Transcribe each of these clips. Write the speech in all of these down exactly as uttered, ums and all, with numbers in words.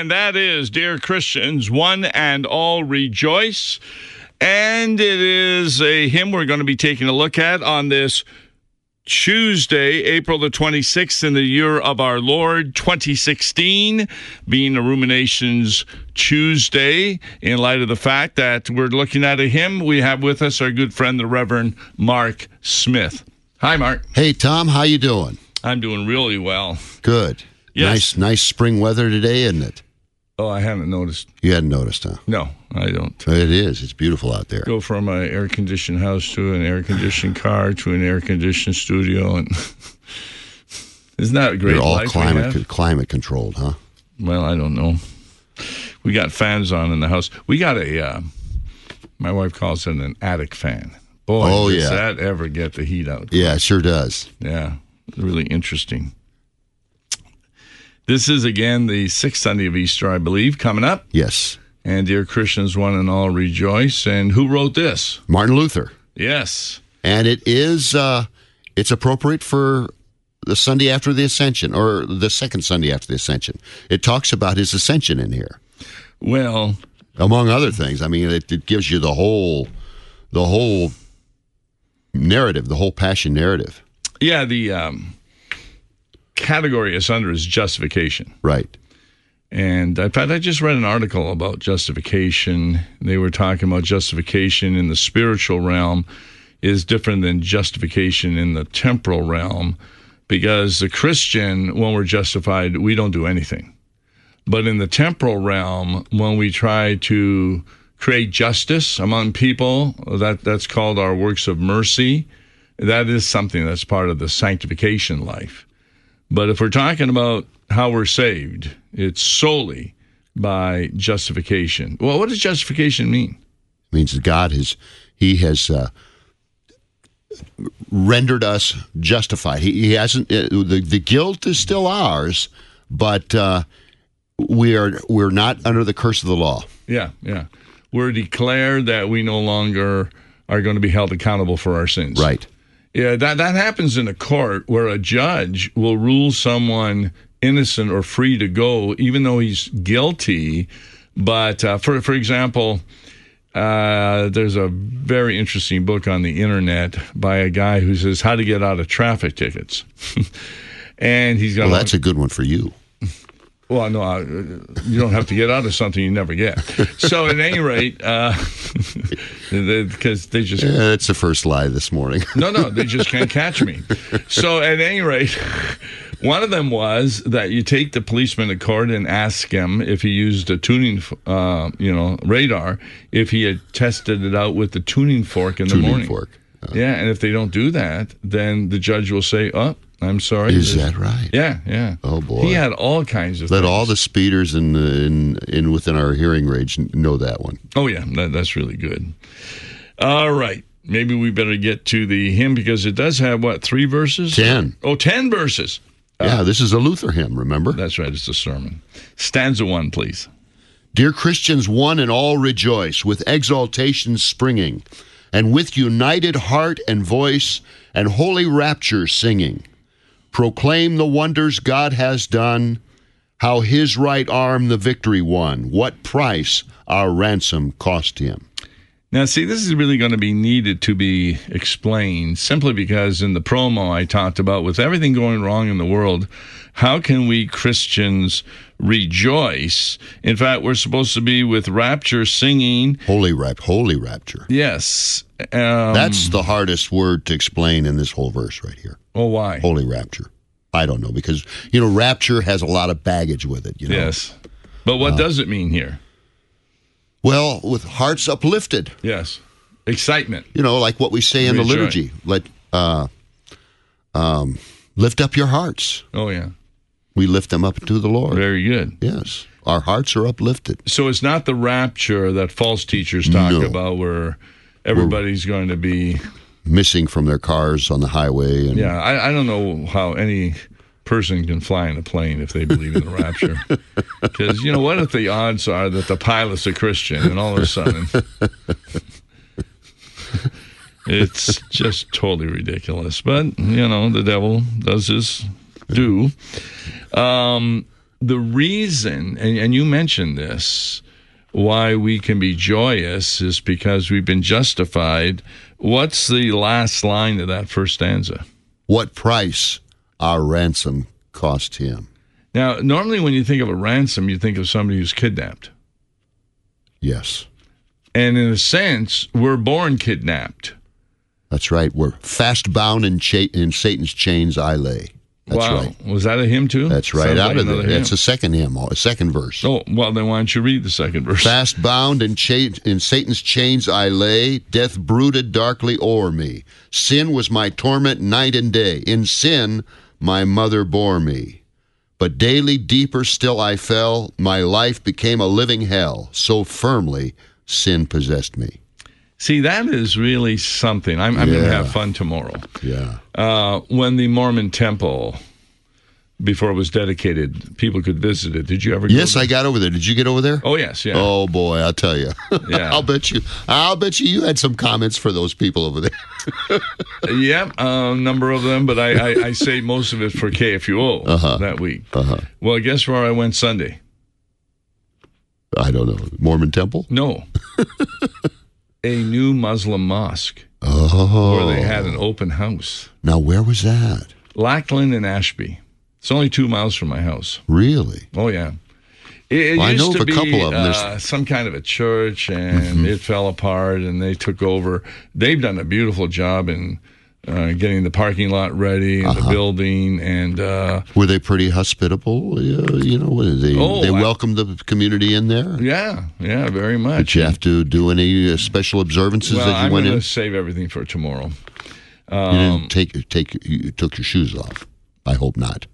And that is, dear Christians, one and all rejoice. And it is a hymn we're going to be taking a look at on this Tuesday, April the twenty-sixth, in the year of our Lord, twenty sixteen, being a Ruminations Tuesday, in light of the fact that we're looking at a hymn. We have with us our good friend, the Reverend Mark Smith. Hi, Mark. Hey, Tom. How you doing? I'm doing really well. Good. Yes. Nice, nice spring weather today, isn't it? Oh, I haven't noticed. You hadn't noticed, huh? No, I don't. It is. It's beautiful out there. Go from an air-conditioned house to an air-conditioned car to an air-conditioned studio, and isn't that a great You're all life climate we have? climate controlled, huh? Well, I don't know. We got fans on in the house. We got a, uh, my wife calls it an attic fan. Boy, oh, does yeah. that ever get the heat out. Yeah, it sure does. Yeah, really interesting. This is, again, the sixth Sunday of Easter, I believe, coming up. Yes. And dear Christians, one and all rejoice. And who wrote this? Martin Luther. Yes. And it is, uh, it's appropriate for the Sunday after the Ascension, or the second Sunday after the Ascension. It talks about his ascension in here. Well, among other things. I mean, it, it gives you the whole, the whole narrative, the whole passion narrative. Yeah, the um, category it's under is justification. Right. And in fact, I just read an article about justification. They were talking about justification in the spiritual realm is different than justification in the temporal realm, because the Christian, when we're justified, we don't do anything. But in the temporal realm, when we try to create justice among people, that, that's called our works of mercy. That is something that's part of the sanctification life. But if we're talking about how we're saved, it's solely by justification. Well, what does justification mean? It means that God has, he has uh, rendered us justified. He, he hasn't, uh, the, the guilt is still ours, but uh, we are, we're not under the curse of the law. Yeah, yeah. We're declared that we no longer are going to be held accountable for our sins. Right. Yeah, that, that happens in a court where a judge will rule someone innocent or free to go, even though he's guilty. But uh, for for example, uh, there's a very interesting book on the internet by a guy who says how to get out of traffic tickets. And he's got well, that's a good one for you. Well, no, uh, you don't have to get out of something you never get. So at any rate, because uh, they just... Yeah, that's the first lie this morning. no, no, they just can't catch me. So at any rate, one of them was that you take the policeman to court and ask him if he used a tuning, uh, you know, radar, if he had tested it out with the tuning fork in tuning the morning. Fork. Uh, yeah, and if they don't do that, then the judge will say, oh, I'm sorry. Is that right? Yeah, yeah. Oh, boy. He had all kinds of Let things. all the speeders in, in in within our hearing range know that one. Oh, yeah. That, that's really good. All right. Maybe we better get to the hymn, because it does have, what, three verses? Ten. Oh, ten verses. Yeah, uh, this is a Luther hymn, remember? That's right. It's a sermon. Stanza one, please. Dear Christians, one and all rejoice, with exaltation springing, and with united heart and voice, and holy rapture singing. Proclaim the wonders God has done, how his right arm the victory won, what price our ransom cost him. Now, see, this is really going to be needed to be explained, simply because in the promo I talked about, with everything going wrong in the world, how can we Christians rejoice? In fact, we're supposed to be with rapture singing. Holy rap, holy rapture. Yes. Um, That's the hardest word to explain in this whole verse right here. Oh, why? Holy rapture. I don't know, because, you know, rapture has a lot of baggage with it, you know. Yes. But what uh, does it mean here? Well, with hearts uplifted. Yes. Excitement. You know, like what we say in Rejoice. the liturgy. Let, uh, um, lift up your hearts. Oh, yeah. We lift them up to the Lord. Very good. Yes. Our hearts are uplifted. So it's not the rapture that false teachers talk No. about, where everybody's We're going to be missing from their cars on the highway. And yeah, I, I don't know how any person can fly in a plane if they believe in the rapture. Because, you know, what if the odds are that the pilot's a Christian and all of a sudden it's just totally ridiculous. But, you know, the devil does his do. Um, the reason, and, and you mentioned this, why we can be joyous is because we've been justified. What's the last line of that first stanza? What price our ransom cost him. Now, normally when you think of a ransom, you think of somebody who's kidnapped. Yes. And in a sense, we're born kidnapped. That's right. We're fast bound in, cha- in Satan's chains I lay. That's wow. right. Was that a hymn too? That's right. Sounds Out like of there. another That's hymn. a second hymn, a second verse. Oh, well, then why don't you read the second verse? Fast bound in, cha- in Satan's chains I lay, death brooded darkly o'er me. Sin was my torment night and day. In sin my mother bore me. But daily deeper still I fell, my life became a living hell, so firmly sin possessed me. See, that is really something. I'm, I'm Yeah. going to have fun tomorrow. Yeah. Uh, when the Mormon temple, before it was dedicated, people could visit it. Did you ever go Yes, there? I got over there. Did you get over there? Oh, yes, yeah. Oh boy, I'll tell you. Yeah. I'll bet you. I'll bet you. You had some comments for those people over there. Yep, a uh, number of them, but I, I, I saved most of it for K F U O Uh-huh. that week. Uh-huh. Well, guess where I went Sunday? I don't know. Mormon temple. No. A new Muslim mosque Oh. where they had an open house. Now, where was that? Lackland and Ashby. It's only two miles from my house. Really? Oh, yeah. It, it Well, I used know to of a be couple of them. There's- uh, some kind of a church, and Mm-hmm. it fell apart, and they took over. They've done a beautiful job in uh, getting the parking lot ready and Uh-huh. the building, and uh, Were they pretty hospitable? Uh, you know, were they Oh, they I- welcomed the community in there. yeah, yeah, very much. Did you have to do any uh, special observances well, that you I'm went going in? to save everything for tomorrow. you Um, didn't take take you took your shoes off. I hope not.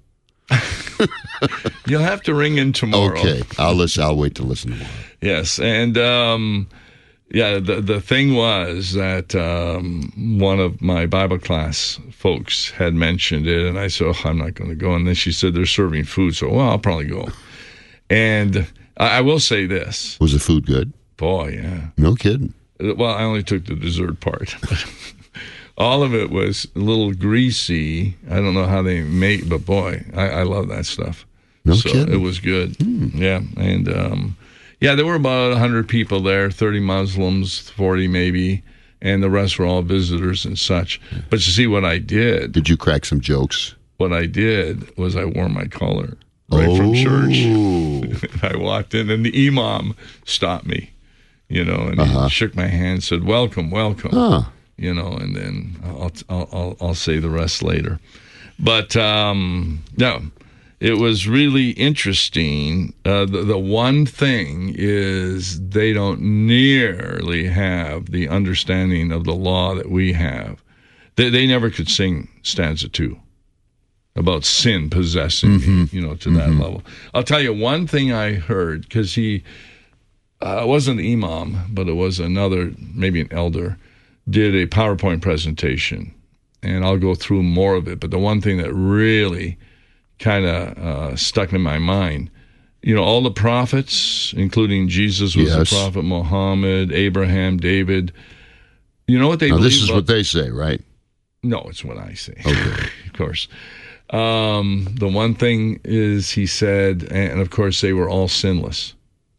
You'll have to ring in tomorrow. Okay, I'll listen. I'll wait to listen tomorrow. Yes, and um, yeah, the the thing was that um, one of my Bible class folks had mentioned it, and I said, oh, I'm not going to go. And then she said they're serving food, so well, I'll probably go. And I, I will say this, Was the food good? boy, yeah. No kidding. Well, I only took the dessert part. All of it was a little greasy. I don't know how they make, but boy, I, I love that stuff. No so kidding. it was good. Yeah, and um, yeah, there were about a hundred people there, thirty Muslims, forty maybe, and the rest were all visitors and such. But you see, what I did, Did you crack some jokes? what I did was I wore my collar right from church. Oh. I walked in, and the imam stopped me, you know, and Uh-huh. he shook my hand, said, "Welcome, welcome." Huh. You know, and then I'll I'll I'll, I'll say the rest later. But um, no, it was really interesting. Uh, the the one thing is they don't nearly have the understanding of the law that we have. They they never could sing stanza two about sin possessing me, you know, to that level. I'll tell you one thing I heard, because he uh, it wasn't the imam, but it was another, maybe an elder, did a PowerPoint presentation, and I'll go through more of it. But the one thing that really kind of uh, stuck in my mind, you know, all the prophets, including Jesus was Yes. a prophet, Muhammad, Abraham, David. You know what they Now, believe this is about- what they say, right? No, it's what I say. Okay. Of course. Um, the one thing is, he said, and of course, they were all sinless.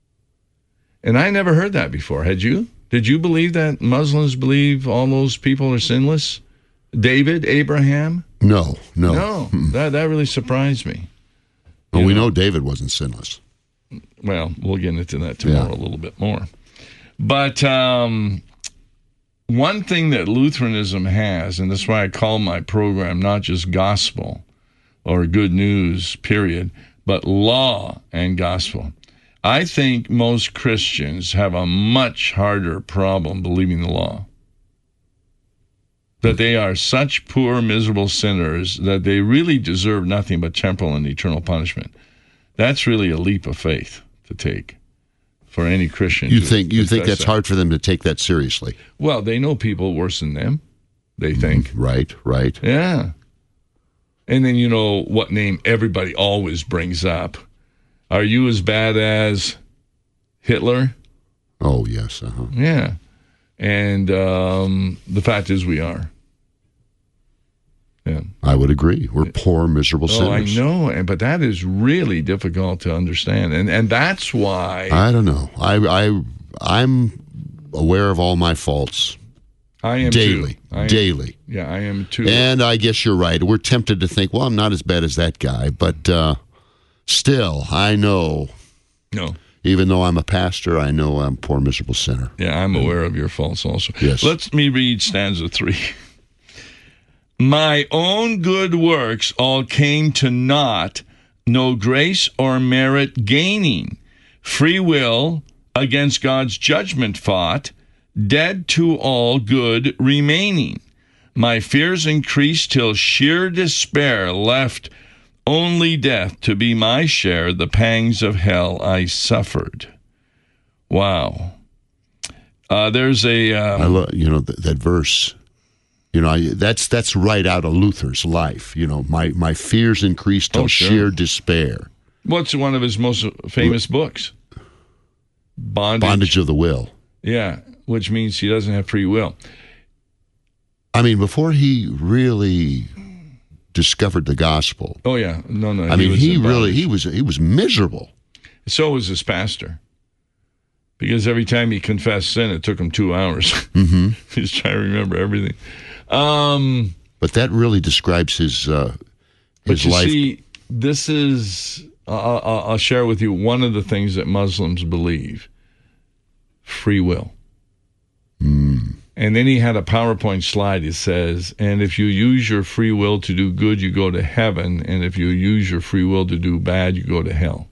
And I never heard that before. Had you? Did you believe that Muslims believe all those people are sinless? David, Abraham? No, no. No, that that really surprised me. Well, You we know. know David wasn't sinless. Well, we'll get into that tomorrow Yeah. a little bit more. But um, one thing that Lutheranism has, and that's why I call my program not just gospel or good news, period, but law and gospel. I think most Christians have a much harder problem believing the law. That they are such poor, miserable sinners that they really deserve nothing but temporal and eternal punishment. That's really a leap of faith to take for any Christian. You to think you think confess that's that. hard for them to take that seriously? Well, they know people worse than them, they think. Right, right. Yeah. And then you know what name everybody always brings up. Are you as bad as Hitler? Oh, yes. Uh-huh. Yeah. And um, the fact is we are. Yeah. I would agree. We're poor, miserable sinners. Oh, I know, but that is really difficult to understand, and and that's why I don't know. I I I'm aware of all my faults. I am daily, too. I am, daily. Yeah, I am too. And I guess you're right. We're tempted to think, well, I'm not as bad as that guy, but uh, still, I know. No. Even though I'm a pastor, I know I'm a poor, miserable sinner. Yeah, I'm aware of your faults also. Yes. Let me read stanza three. My own good works all came to naught, no grace or merit gaining. Free will against God's judgment fought, dead to all good remaining. My fears increased till sheer despair left only death to be my share. The pangs of hell I suffered. Wow. Uh, there's a... Um, I love, you know, th- that verse... You know, I, that's that's right out of Luther's life. You know, my, my fears increased till Oh, sure. sheer despair. What's one of his most famous books? Bondage. Bondage of the will. Yeah, which means he doesn't have free will. I mean, before he really discovered the gospel. Oh yeah, no, no. I mean, was he in really bondage. he was he was miserable. So was his pastor, because every time he confessed sin, it took him two hours. Mm-hmm. He's trying to remember everything. Um, But that really describes his uh, but his you life. see, this is. I'll, I'll I'll share with you one of the things that Muslims believe: free will. Mm. And then he had a PowerPoint slide. It says, and if you use your free will to do good, you go to heaven. And if you use your free will to do bad, you go to hell.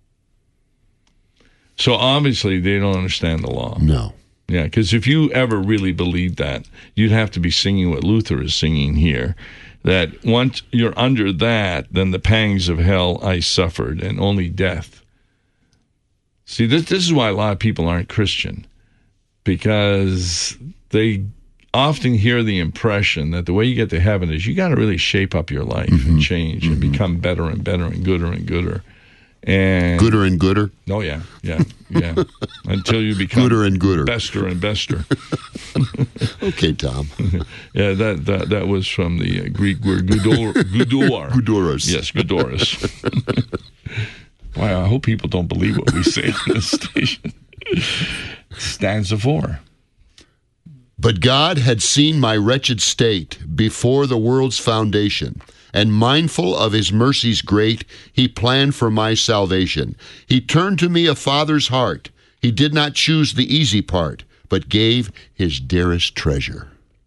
So obviously they don't understand the law. No. Yeah, because if you ever really believed that, you'd have to be singing what Luther is singing here, that once you're under that, then the pangs of hell I suffered, and only death. See, this, this is why a lot of people aren't Christian, because they often hear the impression that the way you get to heaven is you got to really shape up your life Mm-hmm. and change Mm-hmm. and become better and better and gooder and gooder. And Gooder and gooder. oh yeah, yeah, yeah. Until you become Gooder and gooder. bester and bester. Okay, Tom. Yeah, that that, that was from the uh, Greek word gudor, gudor. Gudoros. Yes, gudoros. Wow, I hope people don't believe what we say on this station. Stanza four. But God had seen my wretched state before the world's foundation, and mindful of his mercies great, he planned for my salvation. He turned to me a father's heart. He did not choose the easy part, but gave his dearest treasure.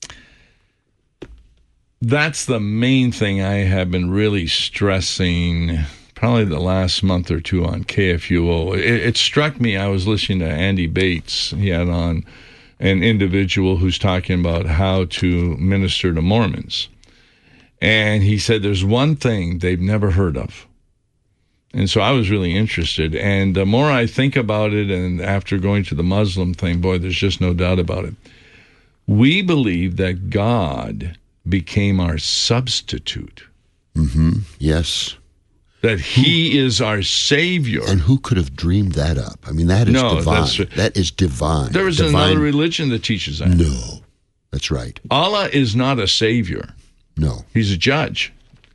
That's the main thing I have been really stressing probably the last month or two on K F U O. It, it struck me, I was listening to Andy Bates. He had on an individual who's talking about how to minister to Mormons. And he said there's one thing they've never heard of. And so I was really interested. And the more I think about it, and after going to the Muslim thing, boy, there's just no doubt about it. We believe that God became our substitute. Mm-hmm. Yes. That he is our Savior. And who could have dreamed that up? I mean, that is No, divine. that's right. That is divine. There is divine. another religion that teaches that. No. That's right. Allah is not a Savior. No. He's a judge.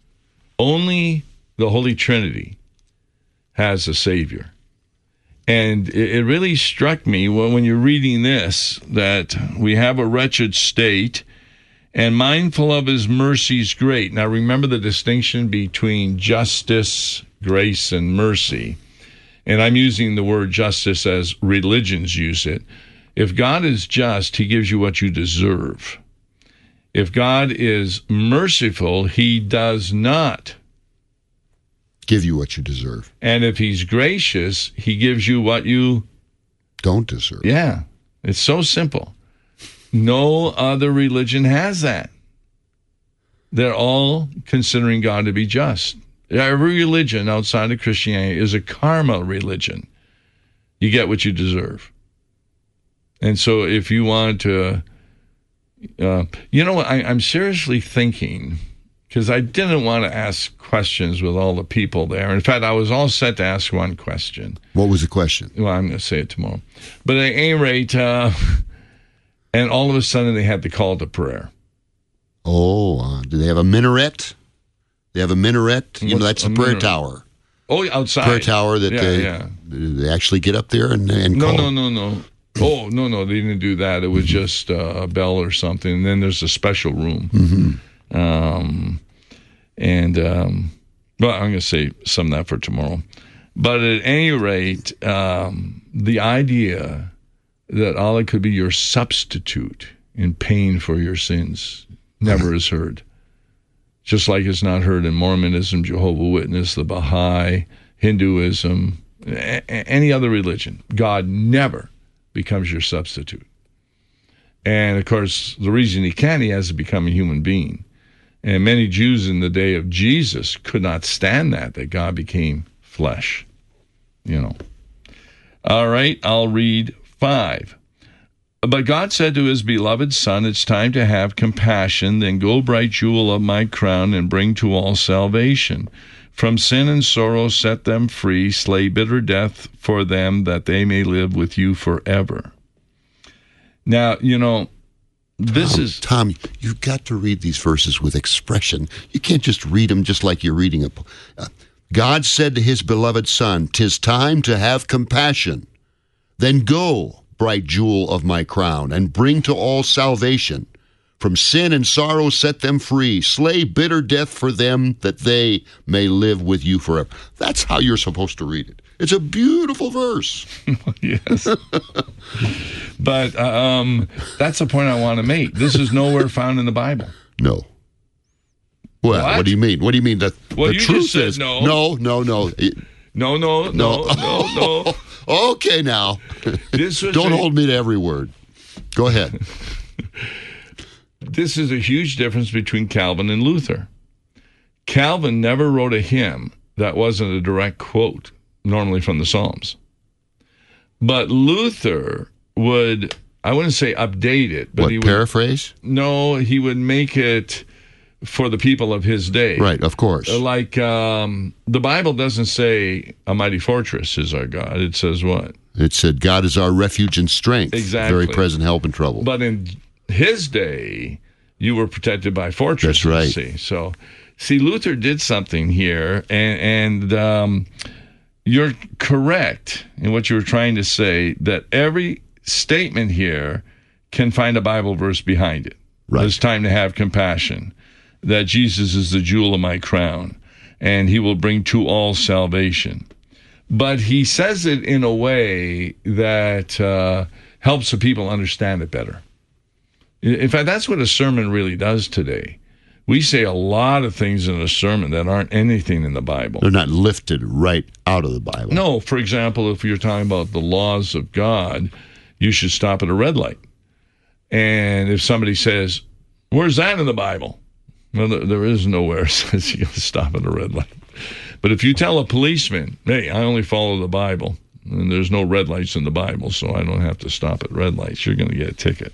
Only the Holy Trinity has a Savior. And it, it really struck me when, when you're reading this that we have a wretched state and mindful of his mercies great. Now remember the distinction between justice, grace, and mercy. And I'm using the word justice as religions use it. If God is just, he gives you what you deserve. If God is merciful, he does not Give you what you deserve. And if he's gracious, he gives you what you don't deserve. Yeah. It's so simple. No other religion has that. They're all considering God to be just. Every religion outside of Christianity is a karma religion. You get what you deserve. And so if you want to, uh, you know what, I, I'm seriously thinking, because I didn't want to ask questions with all the people there. In fact, I was all set to ask one question. What was the question? Well, I'm going to say it tomorrow. But at any rate, uh, and all of a sudden they had the call to prayer. Oh, uh, do they have a minaret? They have a minaret. You What's know, that's a the prayer minaret? tower. Oh, outside. Prayer tower that yeah, they, yeah. they actually get up there and, and No, call. no, no, no. Oh, no, no, they didn't do that. It was just uh, a bell or something. And then there's a special room. Mm-hmm. Um, and, um, well, I'm going to say some of that for tomorrow. But at any rate, um, the idea that Allah could be your substitute in paying for your sins never is heard. Just like it's not heard in Mormonism, Jehovah's Witness, the Baha'i, Hinduism, a- any other religion. God never becomes your substitute. And, of course, the reason he can, he has to become a human being. And many Jews in the day of Jesus could not stand that, that God became flesh. You know. All right, I'll read five. But God said to his beloved Son, it's time to have compassion. Then go, bright jewel of my crown, and bring to all salvation. From sin and sorrow set them free. Slay bitter death for them, that they may live with you forever. Now, you know, this Tom, is... Tom, you've got to read these verses with expression. You can't just read them just like you're reading a... Uh, God said to his beloved Son, 'tis time to have compassion. Then go, bright jewel of my crown, and bring to all salvation. From sin and sorrow set them free. Slay bitter death for them, that they may live with you forever. That's how you're supposed to read it. It's a beautiful verse. Yes. But um, that's the point I want to make. This is nowhere found in the Bible. No. Well, what, What? do you mean? What do you mean? The, Well, the you truth just said is, no. no, no, no. No, no, no, no, no. Okay, now. This was Don't a- hold me to every word. Go ahead. This is a huge difference between Calvin and Luther. Calvin never wrote a hymn that wasn't a direct quote, normally from the Psalms. But Luther would, I wouldn't say update it, but What, he would, paraphrase? no, he would make it for the people of his day. Right, of course. Like um, the Bible doesn't say a mighty fortress is our God. It says what? It said, God is our refuge and strength. Exactly. Very present help in trouble. But in his day, you were protected by fortresses. That's right. See, so, see, Luther did something here, and, and um, you're correct in what you were trying to say, that every statement here can find a Bible verse behind it. Right. It's time to have compassion, that Jesus is the jewel of my crown, and he will bring to all salvation. But he says it in a way that uh, helps the people understand it better. In fact, that's what a sermon really does today. We say a lot of things in a sermon that aren't anything in the Bible. They're not lifted right out of the Bible. No, for example, if you're talking about the laws of God, you should stop at a red light. And if somebody says, where's that in the Bible? Well, there, there is nowhere it says you got to stop at a red light. But if you tell a policeman, hey, I only follow the Bible, and there's no red lights in the Bible, so I don't have to stop at red lights, you're going to get a ticket.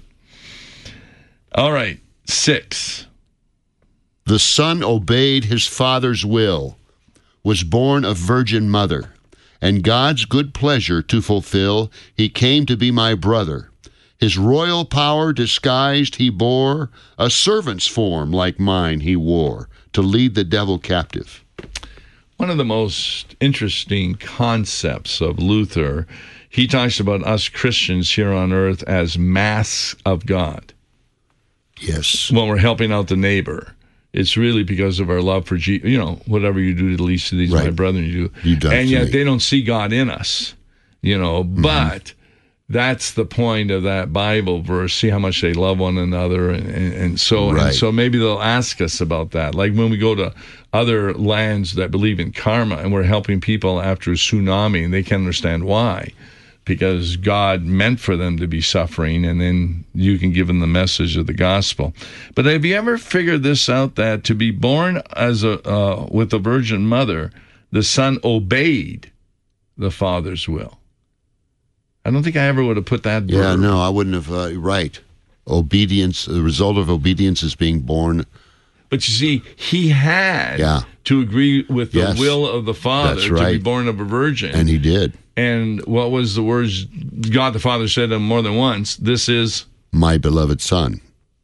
All right, six. The Son obeyed his Father's will, was born of virgin mother, and God's good pleasure to fulfill, he came to be my brother. His royal power disguised he bore, a servant's form like mine he wore, to lead the devil captive. One of the most interesting concepts of Luther, he talks about us Christians here on earth as masks of God. Yes. When we're helping out the neighbor, it's really because of our love for Jesus. You know, whatever you do to the least of these, Right. my brethren, you do. You've done it and to yet me. they don't see God in us, you know, Mm-hmm. but that's the point of that Bible verse. See how much they love one another. And, and, and so Right. and so maybe they'll ask us about that. Like when we go to other lands that believe in karma and we're helping people after a tsunami, and they can understand why. Because God meant for them to be suffering, and then you can give them the message of the gospel. But have you ever figured this out, that to be born as a uh, with a virgin mother, the Son obeyed the Father's will? I don't think I ever would have put that. Yeah, verb. no, I wouldn't have. Uh, right. Obedience, the result of obedience is being born. But you see, he had Yeah. to agree with the Yes. will of the Father That's to be right. born of a virgin. And he did. And what was the words God the Father said to him more than once? This is My beloved Son.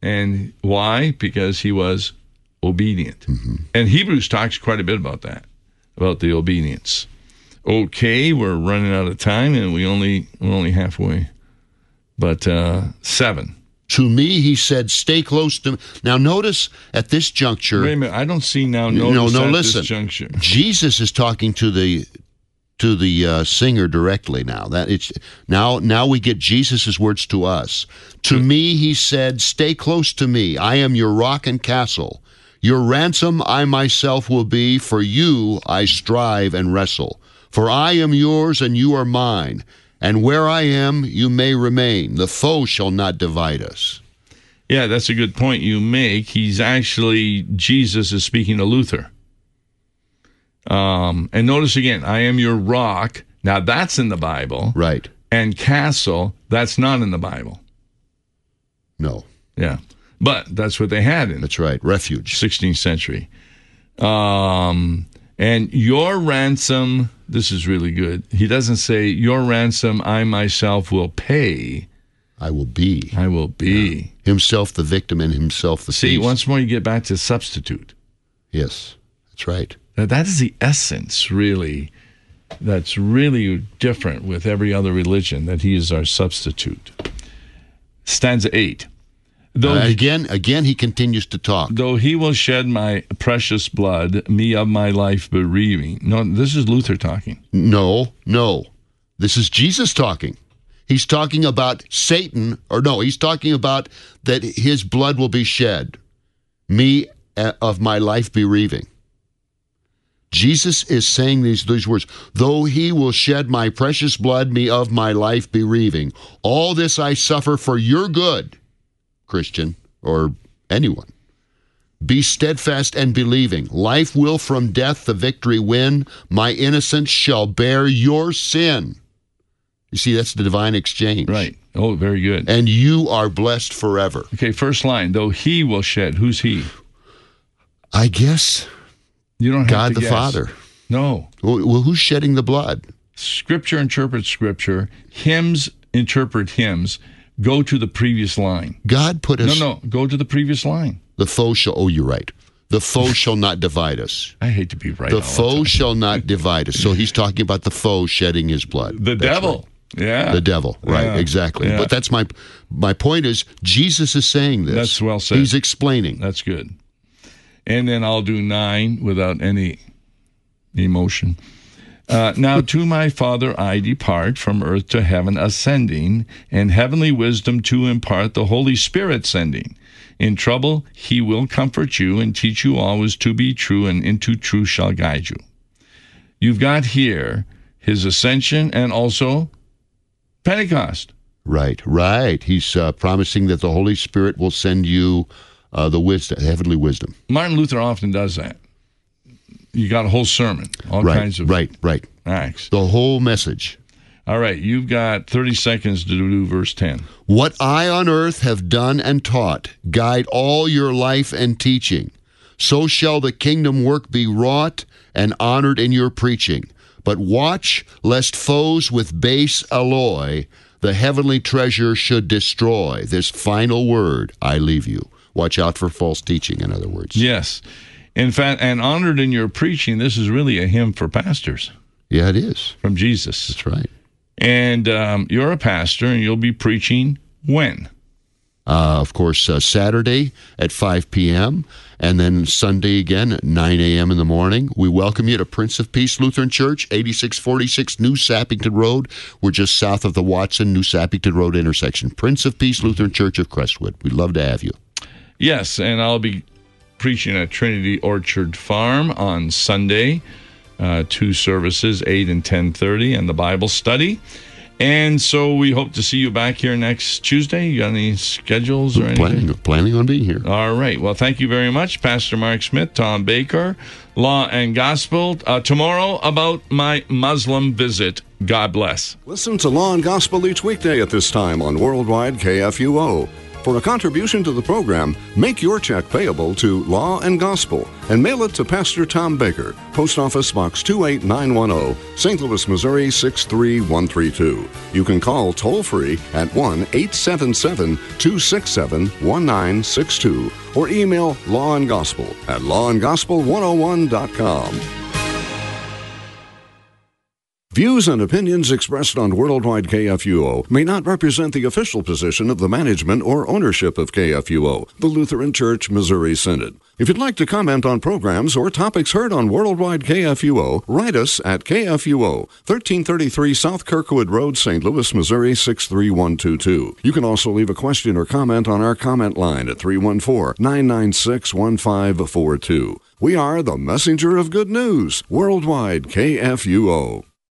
And why? Because he was obedient. Mm-hmm. And Hebrews talks quite a bit about that, about the obedience. Okay, we're running out of time, and we only, we're only halfway. But uh, seven. To me, he said, stay close to me. Now, notice at this juncture. Wait a minute. I don't see now notice no, no, at listen. this juncture. Jesus is talking to the to the uh, singer directly now. That it's now now we get Jesus' words to us. To me, he said, stay close to me. I am your rock and castle. Your ransom I myself will be. For you I strive and wrestle. For I am yours and you are mine. And where I am, you may remain. The foe shall not divide us. Yeah, that's a good point you make. He's actually, Jesus is speaking to Luther. Um, and notice again, I am your rock. Now that's in the Bible. Right. And castle, that's not in the Bible. No. Yeah. But that's what they had in That's right. Refuge. sixteenth century. Um, and your ransom, this is really good. He doesn't say, your ransom I myself will pay. I will be. I will be. Yeah. Himself the victim and himself the See, peace. once more you get back to substitute. Yes, that's right. Now, that is the essence, really, that's really different with every other religion, that he is our substitute. Stanza eight. Though Uh, again, again, he continues to talk. Though he will shed my precious blood, me of my life bereaving. No, this is Luther talking. No, no. This is Jesus talking. He's talking about Satan, or no, he's talking about that his blood will be shed. Me uh, of my life bereaving. Jesus is saying these, these words, though he will shed my precious blood, me of my life bereaving. All this I suffer for your good, Christian, or anyone. Be steadfast and believing. Life will from death the victory win. My innocence shall bear your sin. You see, that's the divine exchange. Right. Oh, very good. And you are blessed forever. Okay, first line, though he will shed. Who's he? I guess You don't have God to the guess. Father. No. Well, who's shedding the blood? Scripture interprets Scripture. Hymns interpret hymns. Go to the previous line. God put us... No, no. Go to the previous line. The foe shall... Oh, you're right. The foe shall not divide us. I hate to be right. The all foe the time. shall not divide us. So he's talking about the foe shedding his blood. The That's devil. right. Yeah. The devil. Right, Yeah. exactly. Yeah. But that's my my point is, Jesus is saying this. That's well said. He's explaining. That's good. And then I'll do nine without any emotion. Uh, now to my Father I depart, from earth to heaven ascending, and heavenly wisdom to impart, the Holy Spirit sending. In trouble he will comfort you, and teach you always to be true, and into truth shall guide you. You've got here his ascension and also Pentecost. Right, right. He's uh, promising that the Holy Spirit will send you uh, the wisdom, heavenly wisdom. Martin Luther often does that. You got a whole sermon, all right, kinds of right, right. acts. The whole message. All right, you've got thirty seconds to do verse ten. What I on earth have done and taught, guide all your life and teaching. So shall the kingdom work be wrought and honored in your preaching. But watch, lest foes with base alloy the heavenly treasure should destroy. This final word I leave you. Watch out for false teaching, in other words. Yes. In fact, and honored in your preaching, this is really a hymn for pastors. Yeah, it is. From Jesus. That's right. And um, you're a pastor, and you'll be preaching when? Uh, of course, uh, Saturday at five p.m., and then Sunday again at nine a.m. in the morning. We welcome you to Prince of Peace Lutheran Church, eighty-six forty-six New Sappington Road. We're just south of the Watson, New Sappington Road intersection. Prince of Peace Lutheran Church of Crestwood. We'd love to have you. Yes, and I'll be preaching at Trinity Orchard Farm on Sunday, uh, two services, eight and ten thirty, and the Bible study. And so we hope to see you back here next Tuesday. You got any schedules or anything? Planning, planning on being here. All right. Well, thank you very much, Pastor Mark Smith, Tom Baker, Law and Gospel. Uh, tomorrow about my Muslim visit. God bless. Listen to Law and Gospel each weekday at this time on Worldwide K F U O. For a contribution to the program, make your check payable to Law and Gospel and mail it to Pastor Tom Baker, Post Office Box two eight nine one zero, Saint Louis, Missouri six three one three two. You can call toll-free at one eight seven seven, two six seven, one nine six two or email Law and Gospel at law and gospel one oh one dot com. Views and opinions expressed on Worldwide K F U O may not represent the official position of the management or ownership of K F U O, the Lutheran Church Missouri Synod. If you'd like to comment on programs or topics heard on Worldwide K F U O, write us at K F U O, thirteen thirty-three South Kirkwood Road, Saint Louis, Missouri six three one two two. You can also leave a question or comment on our comment line at three one four, nine nine six, one five four two. We are the messenger of good news, Worldwide K F U O.